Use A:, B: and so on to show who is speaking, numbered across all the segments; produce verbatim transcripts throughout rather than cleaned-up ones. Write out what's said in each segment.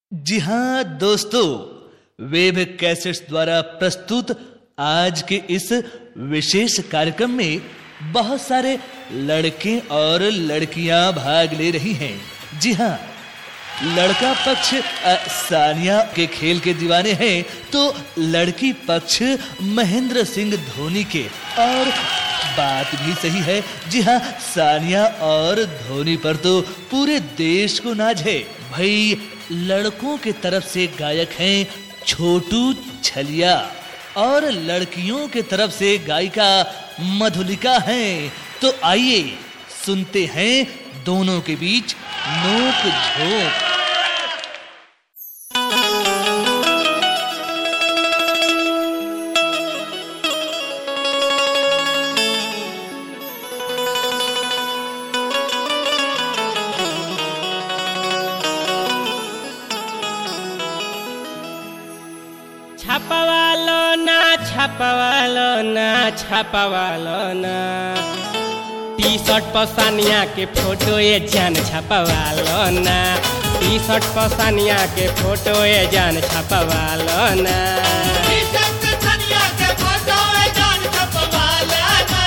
A: जी हाँ दोस्तों, वेब कैसेट्स द्वारा प्रस्तुत आज के इस विशेष कार्यक्रम में बहुत सारे लड़के और लड़कियां भाग ले रही हैं। जी हाँ, लड़का पक्ष सानिया के खेल के दीवाने हैं तो लड़की पक्ष महेंद्र सिंह धोनी के। और बात भी सही है। जी हाँ, सानिया और धोनी पर तो पूरे देश को नाज है। भाई, लड़कों के तरफ से गायक हैं छोटू छलिया और लड़कियों के तरफ से गायिका मधुलिका हैं। तो आइए सुनते हैं दोनों के बीच नोक झोंक।
B: छापावालो ना छापावालो ना छापावालो ना टी शर्ट पर सानिया के फोटो ये जान छापावालो ना टी शर्ट पर सानिया के फोटो ये जान छापावालो ना टी शर्ट पर सानिया के फोटो ये जान छापावालो ना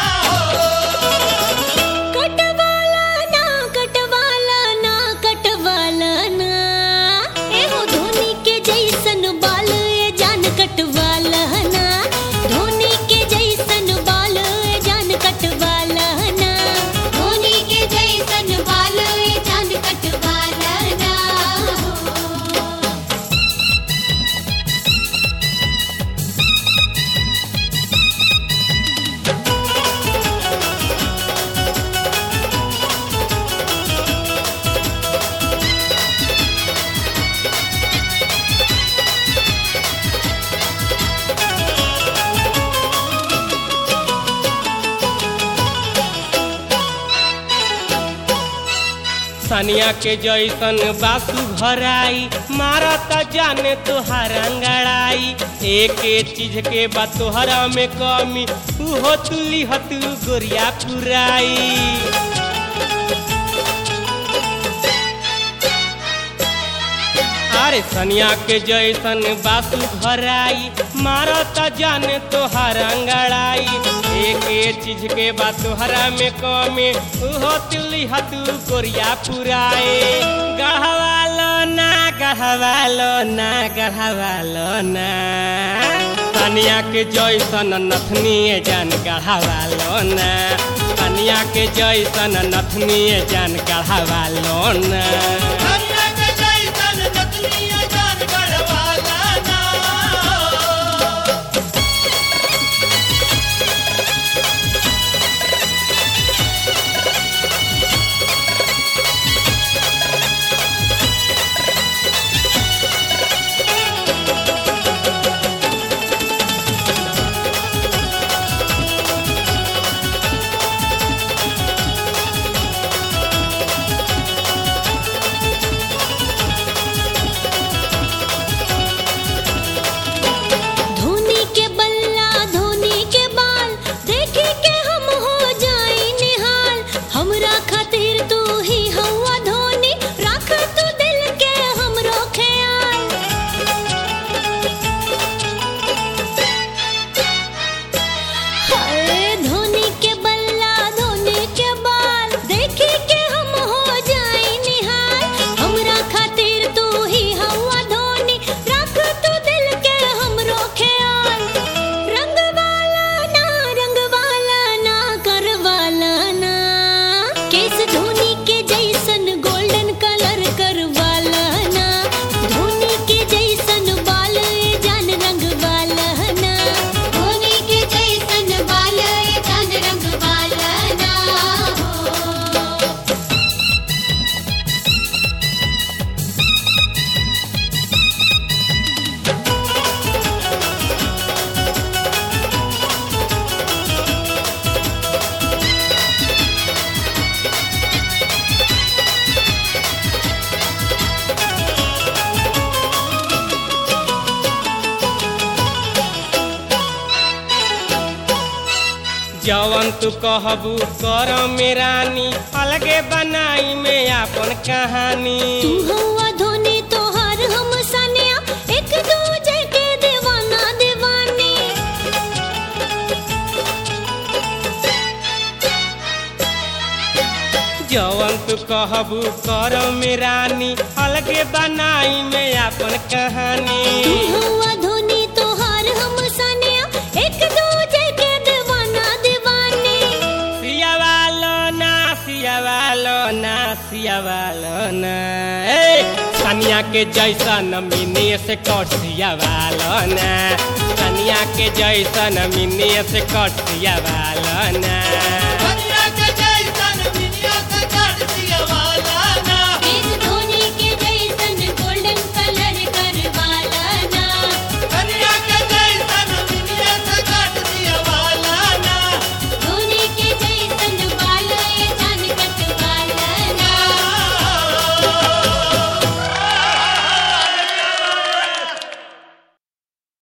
C: कटवाला ना कटवाला ना कटवाला ना ए हो धोनी के जैसन बाल कटवाला ना धोनी के जैसन बाल जान कटवाला ना धोनी के जैसन बाल जान कटवाला ना।
B: सानिया के जैसन बासु भराई मारत जाने तोहार अंगड़ाई एक चीज के बा तोहरा में कमी उहो तुली हतु गोरिया पुराई। अरे सनिया के जैसन बासु भराई मारत जाने तोहार अंगड़ाई एक चीज के बा तोहरा में कमी उहो तुली हतु गोरिया पुराए। गढ़वालो ना गढ़वालो ना गढ़वालो ना सनिया के जैसन नथनी जान गढ़वालो ना सनिया के जैसन नथनी जान गढ़वालो ना। जवन तू कहबू कर मेरानी अलगे बनाई में अपन कहानी।
C: तू हुआ धोनी तोहार
B: कहबू करो में रानी अलगे बनाई में अपन कहानी
C: तू हुआ धोनी तोहार हम सनिया एक दूजे के दीवाना दीवानी
B: सिया वालो ना सिया वालो ना सिया वालो ना ए सनिया के जैसा नमीनी से कट सिया वालो ना सनिया के जैसा नमीनी से कट सिया वालो ना